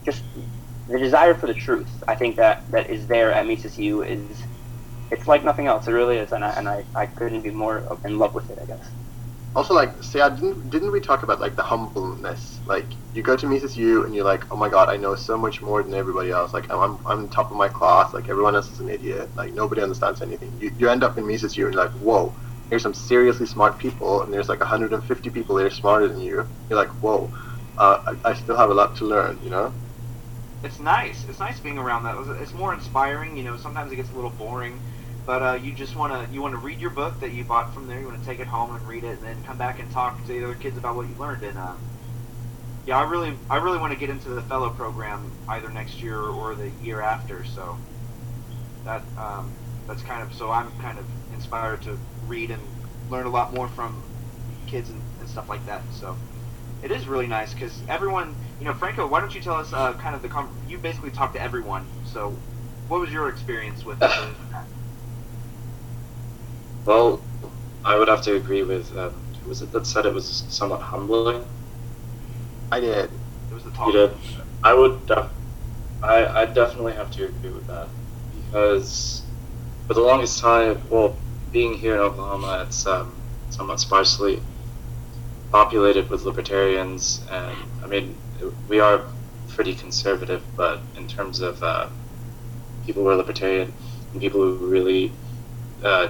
just the desire for the truth. I think that, that is there at Mises U is it's like nothing else. It really is, and I and I, I couldn't be more in love with it, I guess. Also, like, say, I didn't didn't we talk about like the humbleness? Like, you go to Mises U and you're like, oh my god, I know so much more than everybody else. Like, I'm I'm, I'm top of my class. Like, everyone else is an idiot. Like, nobody understands anything. You you end up in Mises U and you're like, whoa, here's some seriously smart people, and there's like one hundred fifty people that are smarter than you. You're like, whoa, uh, I, I still have a lot to learn. You know? It's nice. It's nice being around that. It's more inspiring. You know, sometimes it gets a little boring. But uh, you just want to you want to read your book that you bought from there. You want to take it home and read it, and then come back and talk to the other kids about what you learned. And uh, yeah, I really I really want to get into the fellow program either next year or the year after. So that um, that's kind of so I'm kind of inspired to read and learn a lot more from kids and, and stuff like that. So it is really nice because everyone, you know, Franco, why don't you tell us uh, kind of the com- you basically talked to everyone. So what was your experience with it? Well, I would have to agree with, um, who was it that said it was somewhat humbling? I did. It was the talk. You did? I would, def- I, I definitely have to agree with that. Because for the longest time, well, being here in Oklahoma, it's um, somewhat sparsely populated with libertarians, and, I mean, we are pretty conservative, but in terms of uh, people who are libertarian and people who really uh,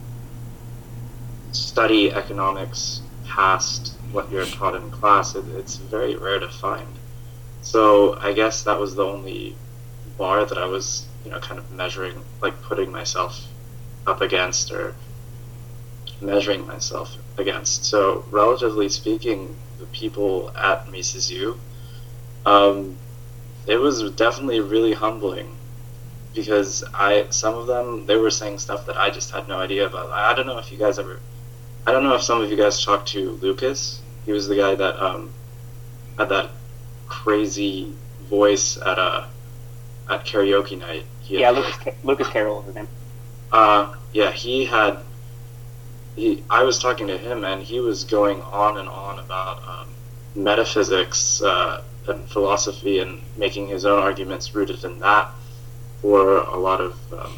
study economics past what you're taught in class, it, it's very rare to find. So I guess that was the only bar that I was, you know, kind of measuring, like putting myself up against or measuring myself against. So relatively speaking, the people at Mises U, um, it was definitely really humbling because I some of them, they were saying stuff that I just had no idea about. I don't know if you guys ever I don't know if some of you guys talked to Lucas. He was the guy that um, had that crazy voice at a at karaoke night. He Yeah, had, Lucas Lucas Carroll is his name. Uh, yeah, he had. He, I was talking to him, and he was going on and on about um, metaphysics uh, and philosophy, and making his own arguments rooted in that for a lot of um,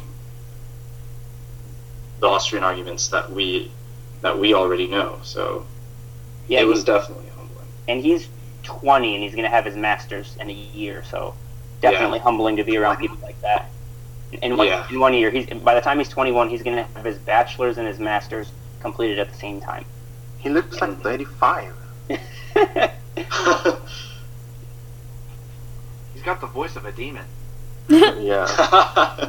the Austrian arguments that we that we already know. So Yeah, it he- was definitely humbling. and he's twenty, and he's going to have his master's in a year. So definitely Yeah. humbling to be around people like that. In one, Yeah. in one year, he's by the time he's twenty-one, he's going to have his bachelor's and his master's completed at the same time. He looks like thirty-five. He's got the voice of a demon. Yeah.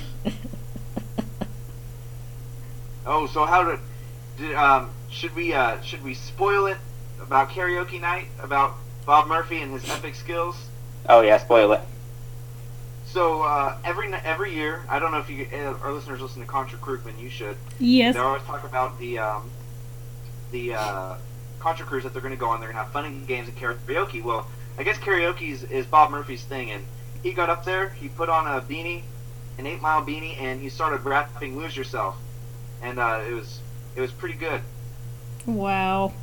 Oh, so how did, did um should we uh should we spoil it about karaoke night about Bob Murphy and his epic skills? Oh yeah, spoil it. So uh, every ni- every year, I don't know if you uh, our listeners listen to Contra Krugman. You should. Yes. They always talk about the um, the uh, Contra Cruise that they're going to go on. They're going to have fun and games and karaoke. Well, I guess karaoke is, is Bob Murphy's thing, and he got up there, he put on a beanie, an Eight Mile beanie, and he started rapping "Lose Yourself," and uh, it was it was pretty good. Wow.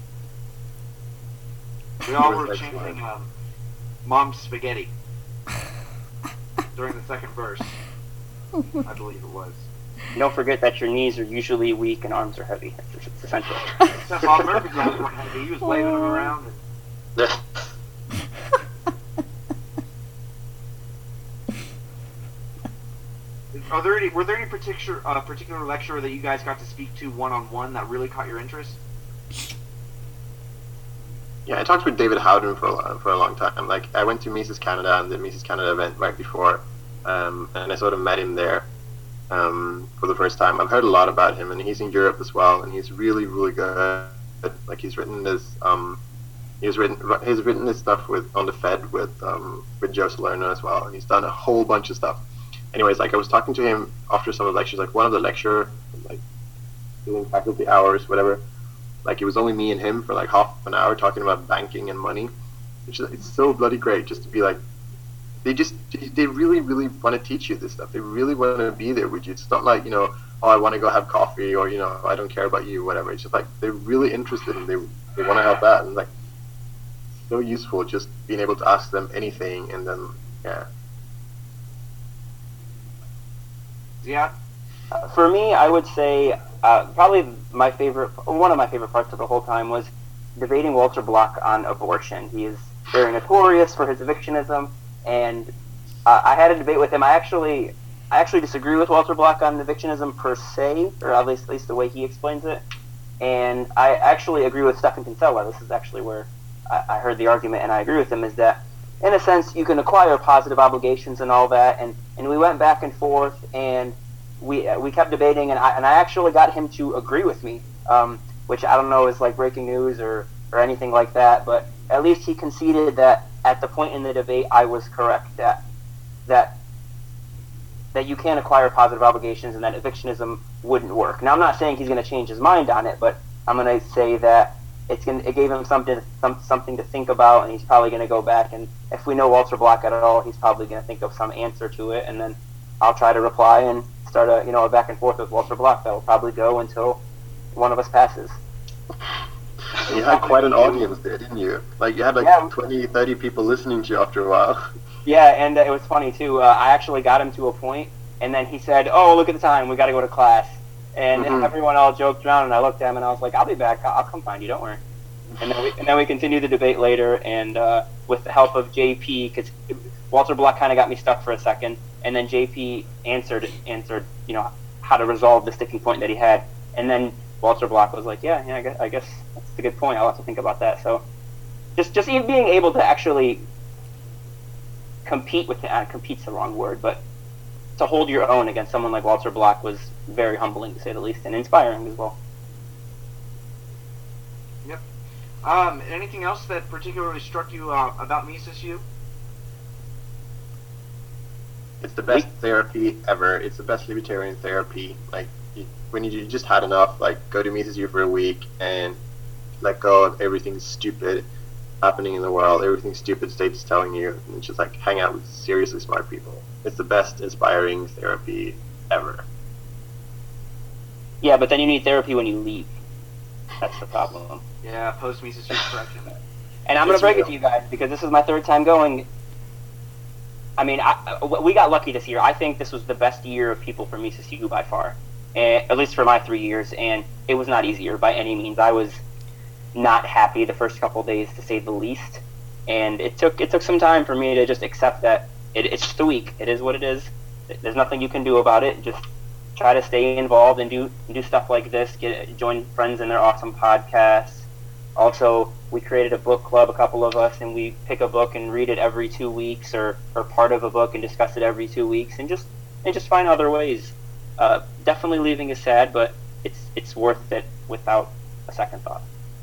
We all Was were that chanting smart? um, "Mom Spaghetti" during the second verse. I believe it was. Don't forget that your knees are usually weak and arms are heavy. It's, it's essential. Except Bob Murphy's the only one heavy. He was waving them around. And, Are there any? Were there any particular uh, particular lecturer that you guys got to speak to one on one that really caught your interest? Yeah, I talked with David Howden for a long, for a long time. Like, I went to Mises Canada and the Mises Canada event right before, um, and I sort of met him there um, for the first time. I've heard a lot about him, and he's in Europe as well, and he's really, really good. Like, he's written this, um, he's written he's written this stuff with on the Fed with um, with Joe Salerno as well, and he's done a whole bunch of stuff. Anyways, like, I was talking to him after some of the lectures, like one of the lecture, like doing faculty hours, whatever. Like, it was only me and him for like half an hour talking about banking and money, which is, it's so bloody great just to be like, they just, they really, really want to teach you this stuff. They really want to be there with you. It's not like, you know, oh, I want to go have coffee, or, you know, I don't care about you, whatever. It's just like, they're really interested and they, they want to help out. And like, so useful just being able to ask them anything, and then yeah. Yeah. Uh, for me, I would say uh, probably my favorite, one of my favorite parts of the whole time was debating Walter Block on abortion. He is very notorious for his evictionism, and uh, I had a debate with him. I actually, I actually disagree with Walter Block on evictionism per se, or at least, at least the way he explains it. And I actually agree with Stephan Kinsella. This is actually where I, I heard the argument, and I agree with him, is that, in a sense, you can acquire positive obligations and all that, and, and we went back and forth, and we uh, we kept debating, and I, and I actually got him to agree with me, um, which I don't know is like breaking news or, or anything like that, but at least he conceded that at the point in the debate I was correct, that that that you can acquire positive obligations and that evictionism wouldn't work. Now, I'm not saying he's going to change his mind on it, but I'm going to say that it's gonna, it gave him something some, something to think about, and he's probably going to go back, and if we know Walter Block at all, he's probably going to think of some answer to it, and then I'll try to reply and start a you know a back and forth with Walter Block that will probably go until one of us passes. You had quite an audience there, didn't you? Like, you had like yeah. twenty, thirty people listening to you after a while. Yeah, and uh, it was funny, too. Uh, I actually got him to a point, and then he said, oh, look at the time, we got to go to class. And mm-hmm. everyone all joked around, and I looked at him, and I was like, I'll be back. I'll, I'll come find you, don't worry. And then we, and then we continued the debate later, and uh, with the help of J P, because Walter Block kind of got me stuck for a second, and then J P answered, answered, you know, how to resolve the sticking point that he had. And then Walter Block was like, yeah, yeah, I guess, I guess that's a good point. I'll have to think about that. So just just even being able to actually compete with the, uh, compete's the wrong word, but to hold your own against someone like Walter Block was very humbling, to say the least, and inspiring as well. Yep. Um, anything else that particularly struck you uh, about Mises U? It's the best therapy ever. It's the best libertarian therapy. Like, you, when you just had enough, like, go to Mises U for a week and let go of everything stupid happening in the world, everything stupid state's telling you, and just like hang out with seriously smart people. It's the best inspiring therapy ever. Yeah, but then you need therapy when you leave. That's the problem. Yeah, post Mises U correction. And I'm going to break it to you guys, because this is my third time going. I mean, I, we got lucky this year. I think this was the best year of people for Mises U by far, and, at least for my three years, and it was not easier by any means. I was not happy the first couple of days, to say the least, and it took it took some time for me to just accept that it, it's just a week. It is what it is. There's nothing you can do about it. Just try to stay involved and do do stuff like this. Get join friends in their awesome podcasts. Also, we created a book club, a couple of us, and we pick a book and read it every two weeks, or, or part of a book and discuss it every two weeks, and just and just find other ways. Uh, definitely leaving is sad, but it's it's worth it without a second thought.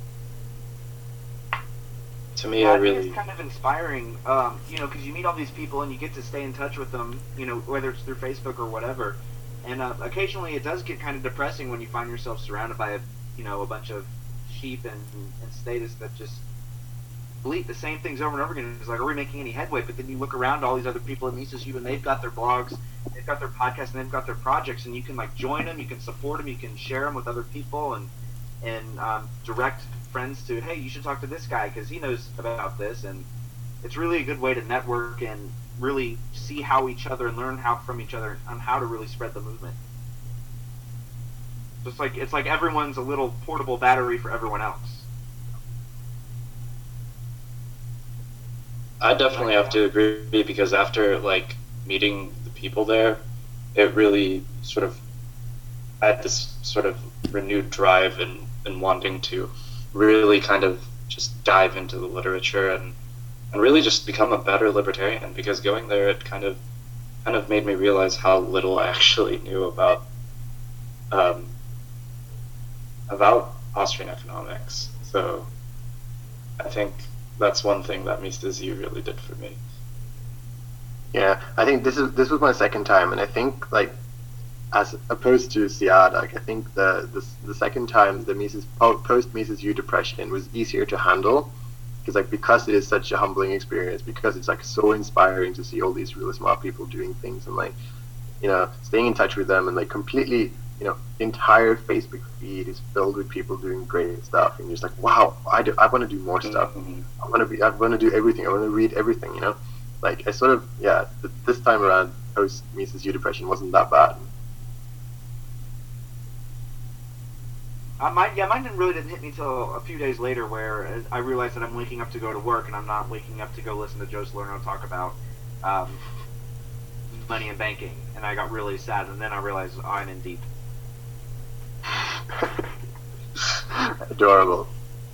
To me, yeah, I I really... think it's kind of inspiring, um, you know, because you meet all these people and you get to stay in touch with them, you know, whether it's through Facebook or whatever. And uh, occasionally it does get kind of depressing when you find yourself surrounded by, a, you know, a bunch of sheep and, and status that just bleat the same things over and over again. It's like, are we making any headway? But then you look around all these other people at Mises U, and they've got their blogs, they've got their podcasts, and they've got their projects, and you can like join them, you can support them, you can share them with other people, and and um, direct friends to, hey, you should talk to this guy because he knows about this. And it's really a good way to network and really see how each other and learn how from each other on how to really spread the movement. Just like it's like everyone's a little portable battery for everyone else. I definitely have to agree, because after like meeting the people there, it really sort of I had this sort of renewed drive and, and wanting to really kind of just dive into the literature and and really just become a better libertarian, because going there it kind of kind of made me realize how little I actually knew about um, about Austrian economics. So I think that's one thing that Mises U really did for me. Yeah, I think this is this was my second time, and I think like as opposed to Siad, like I think the the, the second time the Mises post Mises U depression was easier to handle, because like because it is such a humbling experience, because it's like so inspiring to see all these really smart people doing things, and like, you know, staying in touch with them and like completely you know, entire Facebook feed is filled with people doing great stuff, and you're just like, wow, I do, I want to do more stuff. Mhm. I want to be, I want to do everything. I want to read everything. You know, like I sort of, yeah. th- This time around, post Mises U depression wasn't that bad. Uh, mine, yeah, mine didn't really didn't hit me till a few days later, where uh, I realized that I'm waking up to go to work, and I'm not waking up to go listen to Joe Salerno talk about um, money and banking, and I got really sad, and then I realized oh, I'm in deep. Adorable.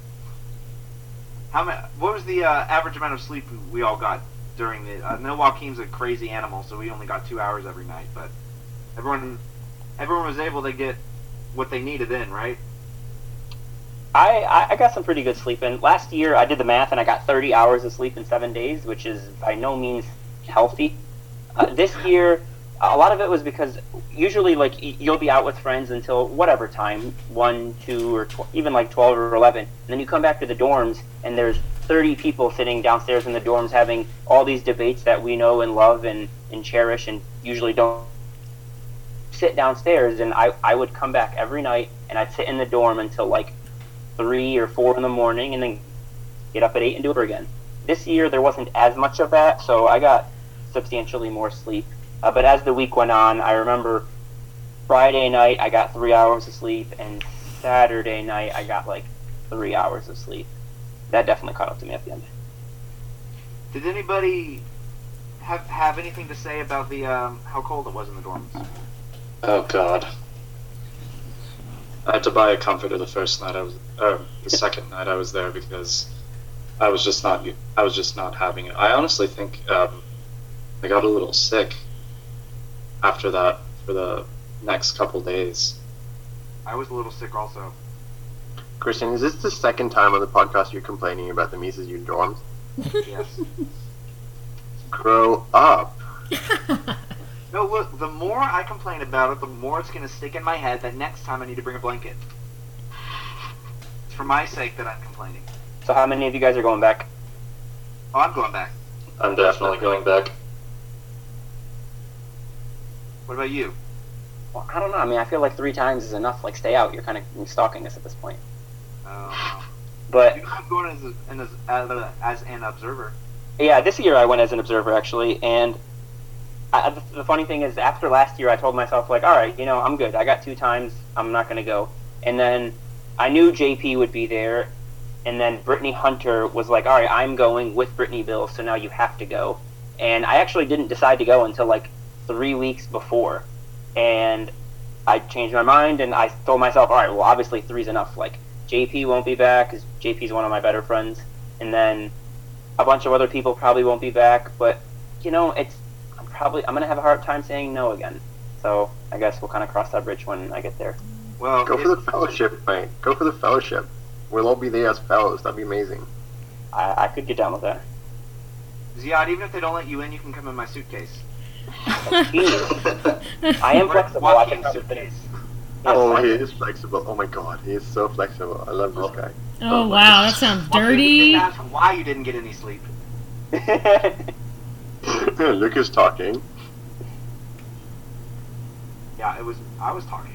How ma- What was the uh, average amount of sleep we all got during the? I know Joaquin's a crazy animal, so we only got two hours every night, but everyone, everyone was able to get what they needed in, right? I, I I got some pretty good sleep in. Last year, I did the math, and I got thirty hours of sleep in seven days, which is by no means healthy. Uh, this year, a lot of it was because usually, like, y- you'll be out with friends until whatever time, one, two, or tw- even like twelve or eleven, and then you come back to the dorms, and there's thirty people sitting downstairs in the dorms having all these debates that we know and love and, and cherish, and usually don't sit downstairs. And I, I would come back every night, and I'd sit in the dorm until like three or four in the morning, and then get up at eight and do it over again. This year there wasn't as much of that, so I got substantially more sleep. Uh, but as the week went on, I remember Friday night I got three hours of sleep, and Saturday night I got like three hours of sleep. That definitely caught up to me at the end. Did anybody have have anything to say about the um, how cold it was in the dorms? Oh God. I had to buy a comforter the first night I was, or the second night I was there because I was just not, I was just not having it. I honestly think um, I got a little sick after that for the next couple days. I was a little sick also. Christian, is this the second time on the podcast you're complaining about the Mises U dorms? Yes. Grow up. No, look, the more I complain about it, the more it's going to stick in my head that next time I need to bring a blanket. It's for my sake that I'm complaining. So how many of you guys are going back? Oh, I'm going back. I'm definitely going back. What about you? Well, I don't know. I mean, I feel like three times is enough. Like, stay out. You're kind of stalking us at this point. Uh, But you know, I'm going as, a, as, as, as an observer. yeah, this year I went as an observer actually, and I, the, the funny thing is, after last year, I told myself like, all right, you know, I'm good. I got two times. I'm not gonna go. And then I knew J P would be there, and then Brittany Hunter was like, all right, I'm going with Brittany Bill, so now you have to go. And I actually didn't decide to go until like three weeks before, and I changed my mind, and I told myself, all right, well, obviously three's enough. Like, J P won't be back because J P's one of my better friends, and then a bunch of other people probably won't be back. But you know, it's I'm probably I'm gonna have a hard time saying no again. So I guess we'll kind of cross that bridge when I get there. Well, Go if- for the fellowship, mate. Go for the fellowship. We'll all be there as fellows. That'd be amazing. I, I could get down with that. Ziad, even if they don't let you in, you can come in my suitcase. I am Or flexible. I Joaquin's can come with suitcase. Yes, Oh, I- he is flexible. Oh my god, he is so flexible. I love this guy. Oh, my wow, that sounds Joaquin, we dirty. didn't ask why you didn't get any sleep. Lucas talking. Yeah, it was. I was talking.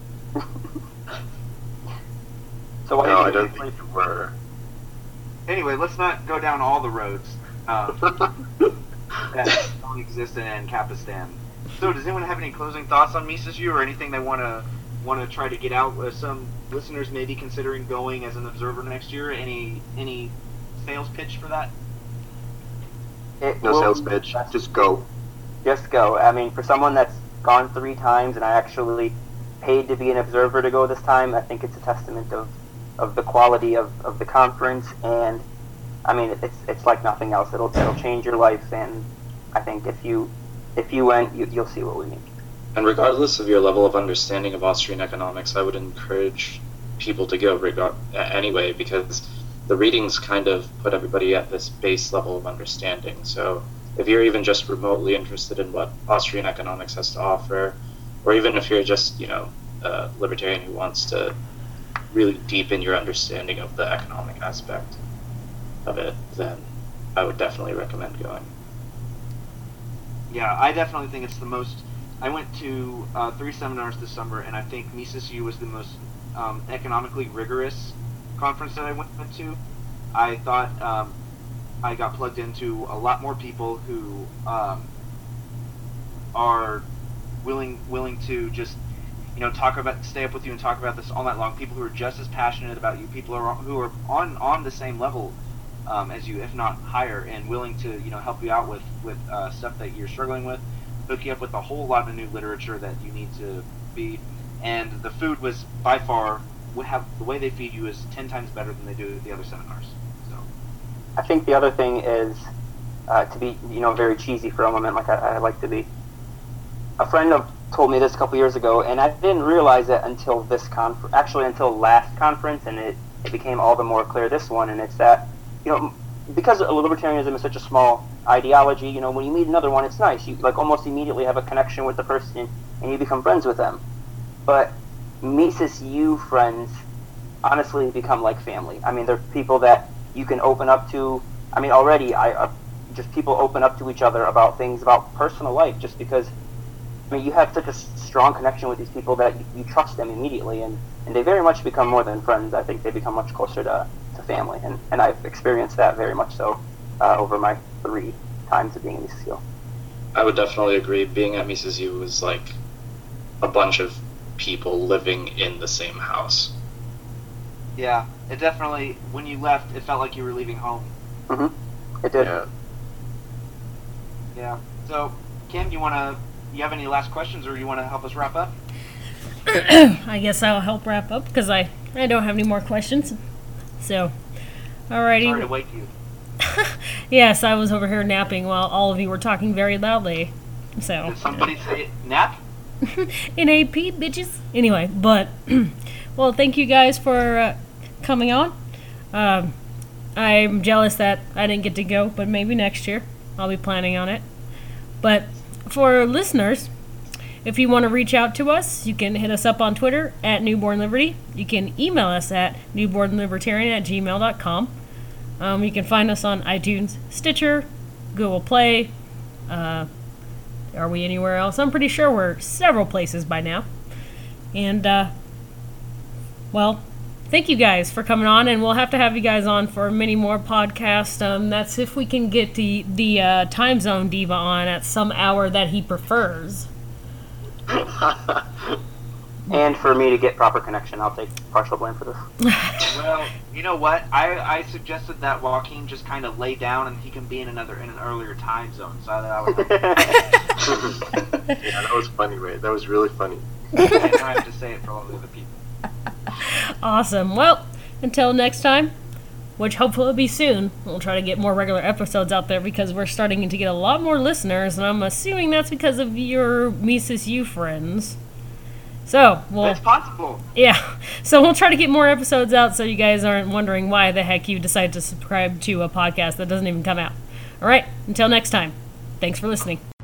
So what No, I did you don't do? think you were. Anyway, let's not go down all the roads um, that don't exist in Ancapistan. So, does anyone have any closing thoughts on Mises U, or anything they want to want to try to get out? Uh, some listeners may be considering going as an observer next year. Any any sales pitch for that? It No will sales be pitch. best- Just go. Just go. I mean, for someone that's gone three times and I actually paid to be an observer to go this time, I think it's a testament of, of the quality of, of the conference, and I mean, it's it's like nothing else. It'll it'll change your life, and I think if you if you went, you, you'll see what we mean. And regardless of your level of understanding of Austrian economics, I would encourage people to go regard anyway, because the readings kind of put everybody at this base level of understanding. So if you're even just remotely interested in what Austrian economics has to offer, or even if you're just, you know, a libertarian who wants to really deepen your understanding of the economic aspect of it, then I would definitely recommend going. Yeah, I definitely think it's the most I went to uh, three seminars this summer, and I think Mises U was the most um, economically rigorous conference that I went to. I thought um, I got plugged into a lot more people who um, are willing willing to just you know talk about stay up with you and talk about this all night long. People who are just as passionate about you. People who are who are on on the same level um, as you, if not higher, and willing to you know help you out with with uh, stuff that you're struggling with. Hook you up with a whole lot of new literature that you need to be. And the food was by far would have the way they feed you is ten times better than they do at the other seminars. So I think the other thing is uh, to be, you know, very cheesy for a moment, like I, I like to be. A friend of, told me this a couple years ago, and I didn't realize it until this conference, actually until last conference, and it, it became all the more clear this one, and it's that, you know, because libertarianism is such a small ideology, you know, when you meet another one, it's nice. You, like, almost immediately have a connection with the person, and you become friends with them. But Mises U friends honestly become like family. I mean, they're people that you can open up to. I mean, already, I uh, just people open up to each other about things, about personal life, just because, I mean, you have such a strong connection with these people that you, you trust them immediately, and, and they very much become more than friends. I think they become much closer to, to family, and, and I've experienced that very much so uh, over my three times of being in Mises U. I would definitely agree. Being at Mises U was like a bunch of people living in the same house. yeah, it definitely when you left, it felt like you were leaving home. Mm-hmm. It did. Yeah. Yeah. So, Kim, you wanna you have any last questions, or you wanna help us wrap up? I guess I'll help wrap up because I, I don't have any more questions. So, alrighty. Sorry to wake you. Yes, I was over here napping while all of you were talking very loudly. So, Did somebody say nap? in A P, bitches. Anyway, but, well, thank you guys for uh, coming on. Um, I'm jealous that I didn't get to go, but maybe next year. I'll be planning on it. But for listeners, if you want to reach out to us, you can hit us up on Twitter at Newborn Liberty. You can email us at newbornlibertarian at gmail dot com. Um, you can find us on iTunes, Stitcher, Google Play. Uh, are we anywhere else? I'm pretty sure we're several places by now. And, uh, well, thank you guys for coming on, and we'll have to have you guys on for many more podcasts. Um, that's if we can get the, the uh, time zone diva on at some hour that he prefers. And for me to get proper connection, I'll take partial blame for this. Well, you know what? I, I suggested that Joaquin just kind of lay down and he can be in another in an earlier time zone. So that I was Yeah, that was funny, man. That was really funny. I don't have to say it for all the other people. Awesome. Well, until next time, which hopefully will be soon, we'll try to get more regular episodes out there because we're starting to get a lot more listeners, and I'm assuming that's because of your Mises U friends. So, we'll... It's possible. Yeah. So we'll try to get more episodes out so you guys aren't wondering why the heck you decided to subscribe to a podcast that doesn't even come out. All right. Until next time. Thanks for listening.